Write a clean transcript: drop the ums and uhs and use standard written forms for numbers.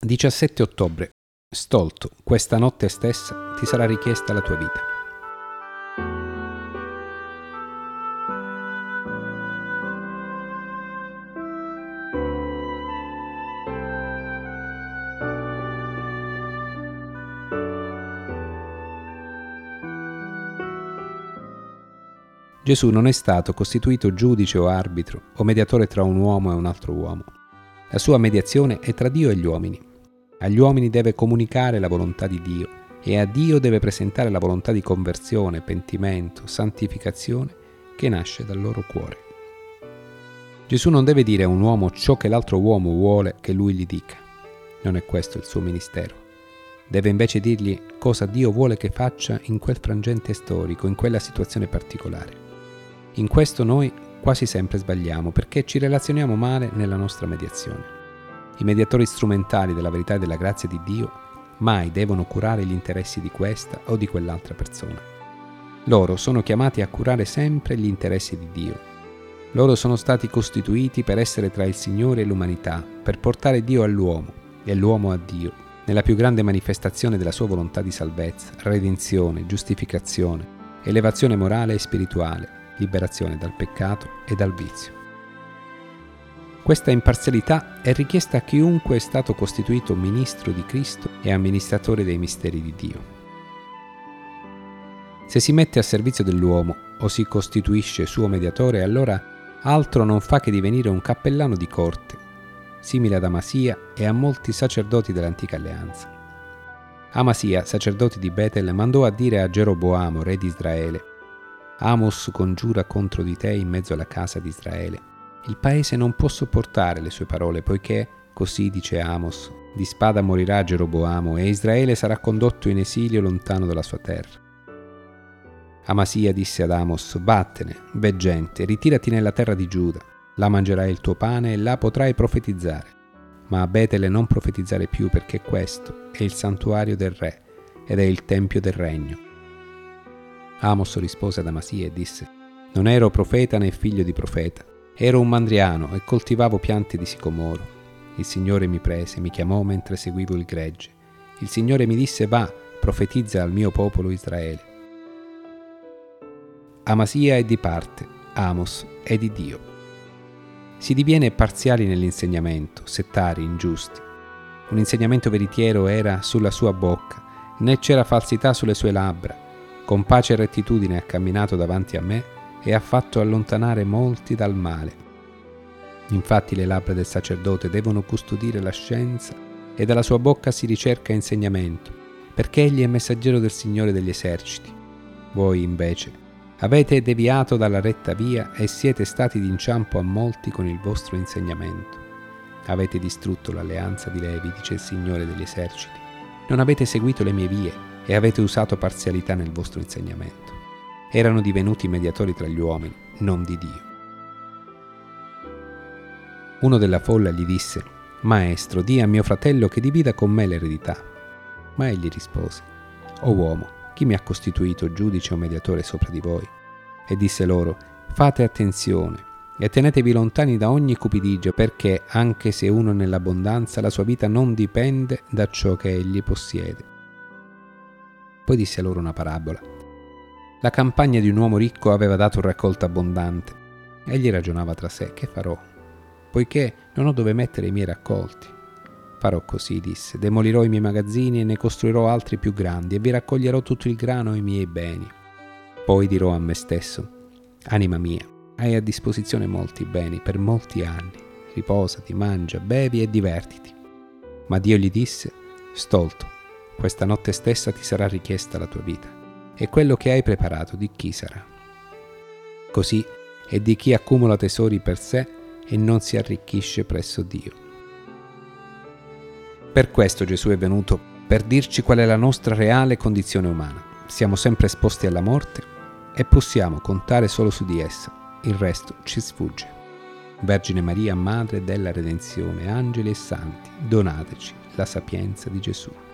17 ottobre. Stolto, questa notte stessa ti sarà richiesta la tua vita. Gesù non è stato costituito giudice o arbitro o mediatore tra un uomo e un altro uomo. La sua mediazione è tra Dio e gli uomini. Agli uomini deve comunicare la volontà di Dio e a Dio deve presentare la volontà di conversione, pentimento, santificazione che nasce dal loro cuore. Gesù non deve dire a un uomo ciò che l'altro uomo vuole che lui gli dica. Non è questo il suo ministero. Deve invece dirgli cosa Dio vuole che faccia in quel frangente storico, in quella situazione particolare. In questo noi quasi sempre sbagliamo perché ci relazioniamo male nella nostra mediazione. I mediatori strumentali della verità e della grazia di Dio mai devono curare gli interessi di questa o di quell'altra persona. Loro sono chiamati a curare sempre gli interessi di Dio. Loro sono stati costituiti per essere tra il Signore e l'umanità, per portare Dio all'uomo e l'uomo a Dio, nella più grande manifestazione della sua volontà di salvezza, redenzione, giustificazione, elevazione morale e spirituale, liberazione dal peccato e dal vizio. Questa imparzialità è richiesta a chiunque è stato costituito ministro di Cristo e amministratore dei misteri di Dio. Se si mette a servizio dell'uomo o si costituisce suo mediatore, allora altro non fa che divenire un cappellano di corte, simile ad Amasia e a molti sacerdoti dell'antica alleanza. Amasia, sacerdote di Betel, mandò a dire a Geroboamo, re di Israele: Amos congiura contro di te in mezzo alla casa di Israele. Il paese non può sopportare le sue parole, poiché, così dice Amos, di spada morirà Geroboamo e Israele sarà condotto in esilio lontano dalla sua terra. Amasia disse ad Amos: vattene, veggente, ritirati nella terra di Giuda, là mangerai il tuo pane e là potrai profetizzare. Ma a Betele non profetizzare più, perché questo è il santuario del re ed è il tempio del regno. Amos rispose ad Amasia e disse: non ero profeta né figlio di profeta, ero un mandriano e coltivavo piante di sicomoro. Il Signore mi prese, mi chiamò mentre seguivo il gregge. Il Signore mi disse: va, profetizza al mio popolo Israele. Amasia è di parte, Amos è di Dio. Si diviene parziali nell'insegnamento, settari, ingiusti. Un insegnamento veritiero era sulla sua bocca, né c'era falsità sulle sue labbra. Con pace e rettitudine ha camminato davanti a me e ha fatto allontanare molti dal male. Infatti le labbra del sacerdote devono custodire la scienza e dalla sua bocca si ricerca insegnamento, perché egli è messaggero del Signore degli eserciti. Voi invece avete deviato dalla retta via e siete stati d'inciampo a molti con il vostro insegnamento. Avete distrutto l'alleanza di Levi, dice il Signore degli eserciti. Non avete seguito le mie vie e avete usato parzialità nel vostro insegnamento. Erano divenuti mediatori tra gli uomini, non di Dio. Uno della folla gli disse: Maestro, di a mio fratello che divida con me l'eredità. Ma egli rispose: O uomo, chi mi ha costituito giudice o mediatore sopra di voi? E disse loro: fate attenzione e tenetevi lontani da ogni cupidigia, perché anche se uno è nell'abbondanza, la sua vita non dipende da ciò che egli possiede. Poi disse loro una parabola. La campagna di un uomo ricco aveva dato un raccolto abbondante. Egli ragionava tra sé: che farò? Poiché non ho dove mettere i miei raccolti. Farò così, disse, demolirò i miei magazzini e ne costruirò altri più grandi e vi raccoglierò tutto il grano e i miei beni. Poi dirò a me stesso: anima mia, hai a disposizione molti beni per molti anni. Riposati, mangia, bevi e divertiti. Ma Dio gli disse: stolto, questa notte stessa ti sarà richiesta la tua vita. E quello che hai preparato di chi sarà? Così è di chi accumula tesori per sé e non si arricchisce presso Dio. Per questo Gesù è venuto, per dirci qual è la nostra reale condizione umana. Siamo sempre esposti alla morte e possiamo contare solo su di essa, il resto ci sfugge. Vergine Maria, Madre della Redenzione, angeli e santi, donateci la sapienza di Gesù.